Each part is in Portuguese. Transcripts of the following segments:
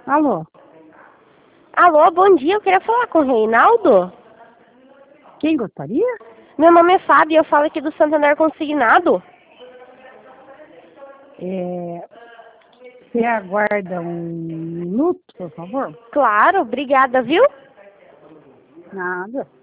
Alô? Alô, bom dia. Eu queria falar com o Reinaldo. Quem gostaria? Meu nome é Fábio, eu falo aqui do Santander Consignado. Você aguarda um minuto, por favor? Claro, obrigada, viu? Nada.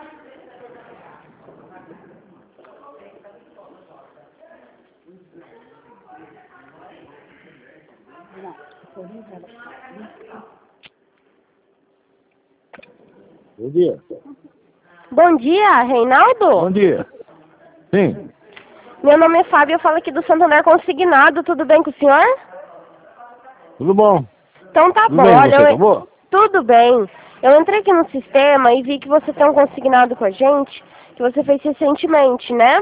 Bom dia. Bom dia, Reinaldo. Bom dia. Sim. Meu nome é Fábio, eu falo aqui do Santander Consignado. Tudo bem com o senhor? Tudo bom? Então tá Tudo bom. bem, Olha, você, tá bom? tudo bem. Eu entrei aqui no sistema e vi que você tem um consignado com a gente, que você fez recentemente, né?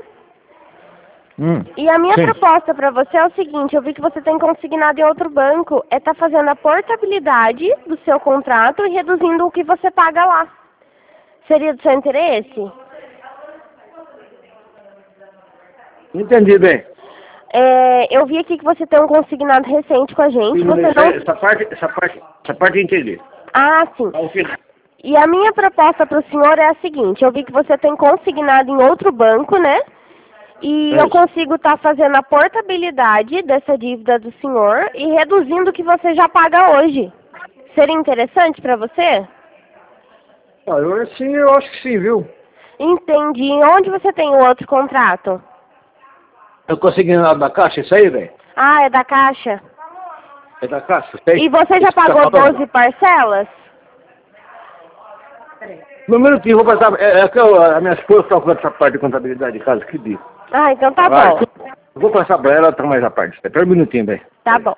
E a minha Sim. proposta para você é o seguinte: eu vi que você tem consignado em outro banco, é estar fazendo a portabilidade do seu contrato e reduzindo o que você paga lá. Seria do seu interesse? Entendi bem. Eu vi aqui que você tem um consignado recente com a gente. Você não... Essa parte eu entendi. Ah, sim. Ao final. E a minha proposta para o senhor é a seguinte: eu vi que você tem consignado em outro banco, né? E eu consigo estar fazendo a portabilidade dessa dívida do senhor e reduzindo o que você já paga hoje. Seria interessante para você? Eu acho que sim, viu? Entendi. Onde você tem o outro contrato? Eu consegui nada da caixa, isso aí, velho? Ah, é da Caixa. É da caixa, sei. E você já pagou 12 parcelas? No minutinho, vou passar. A minha esposa está com essa parte de contabilidade de casa, que diz. Ah, então tá bom. Vou passar para ela, tá mais a parte. Espera um minutinho, velho. Tá bom.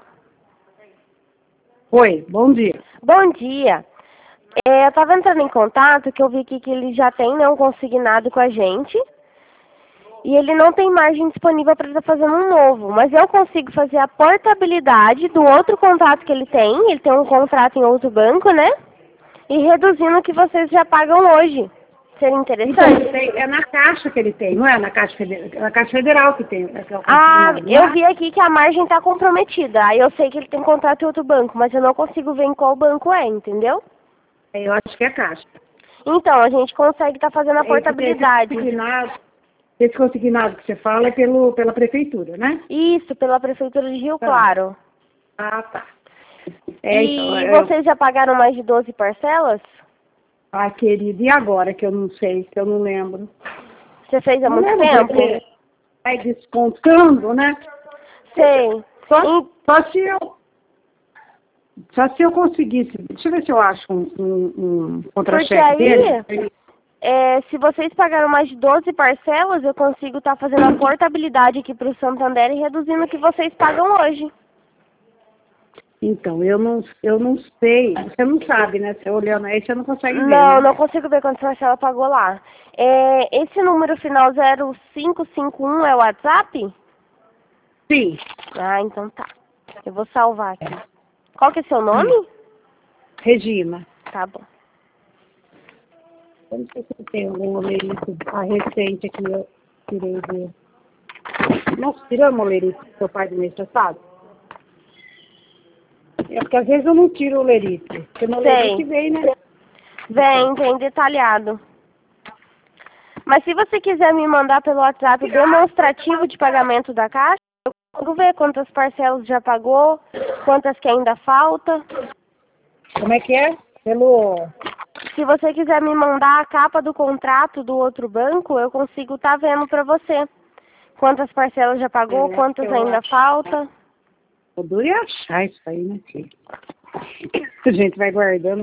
Oi, bom dia. Bom dia. Eu estava entrando em contato, que eu vi aqui que ele já tem, né, um consignado com a gente. E ele não tem margem disponível para estar fazendo um novo. Mas eu consigo fazer a portabilidade do outro contrato que ele tem. Ele tem um contrato em outro banco, né? E reduzindo o que vocês já pagam hoje. Seria interessante? Então, é na Caixa que ele tem, não é? Na Caixa Federal que tem. Que é o Ah, consignado, eu não é? vi aqui que a margem está comprometida. Aí eu sei que ele tem contrato em outro banco, mas eu não consigo ver em qual banco é, entendeu? Eu acho que é Caixa. Então, a gente consegue estar fazendo a portabilidade. Esse consignado que você fala é pela prefeitura, né? Isso, pela Prefeitura de Rio Claro. Ah, tá. E vocês já pagaram mais de 12 parcelas? Ah, querida, e agora que eu não sei, que eu não lembro? Você fez há Não muito lembro, tempo? porque vai descontando, né? Sei. Só se eu conseguisse. Deixa eu ver se eu acho um Porque contra-cheque aí, dele. se vocês pagaram mais de 12 parcelas, eu consigo estar fazendo a portabilidade aqui para o Santander e reduzindo o que vocês pagam hoje. Então, eu não sei. Você não sabe, né? Você olhando aí, você não consegue ver, Não, né? não consigo ver quantas parcelas pagou lá. Esse número final 0551 é o WhatsApp? Sim. Ah, então tá. Eu vou salvar aqui. Qual que é seu nome? Regina. Tá bom. Eu não sei se tem algum olerito recente aqui, eu tirei dele. Nossa, tirou o olerito do seu pai do mês passado? É porque às vezes eu não tiro o olerito. Porque no olerito vem, né? Vem detalhado. Mas se você quiser me mandar pelo WhatsApp o demonstrativo de pagamento da Caixa, eu consigo ver quantas parcelas já pagou, quantas que ainda falta. Como é que é? Se você quiser me mandar a capa do contrato do outro banco, eu consigo estar vendo para você. Quantas parcelas já pagou, quantas ainda falta. O duro é achar isso aí, né, filho? A gente vai guardando.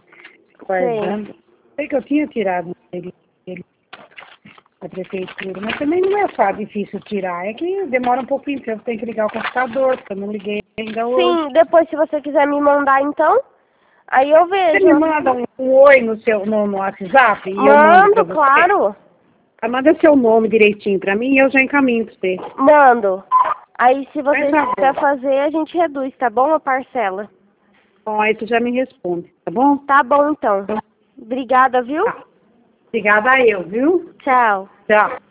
Sei que eu tinha tirado ele da prefeitura, mas também não é difícil tirar. É que demora um pouquinho, porque eu tenho que ligar o computador, porque eu não liguei ainda hoje. Sim, depois se você quiser me mandar então, aí eu vejo. Você me manda um oi no WhatsApp? Mando, claro. Manda seu nome direitinho pra mim e eu já encaminho pra você. Mando. Aí se você quiser fazer, a gente reduz, tá bom? A parcela. Bom, aí tu já me responde, tá bom? Tá bom então. Obrigada, viu? Tá. Obrigada eu, viu? Tchau. Tchau.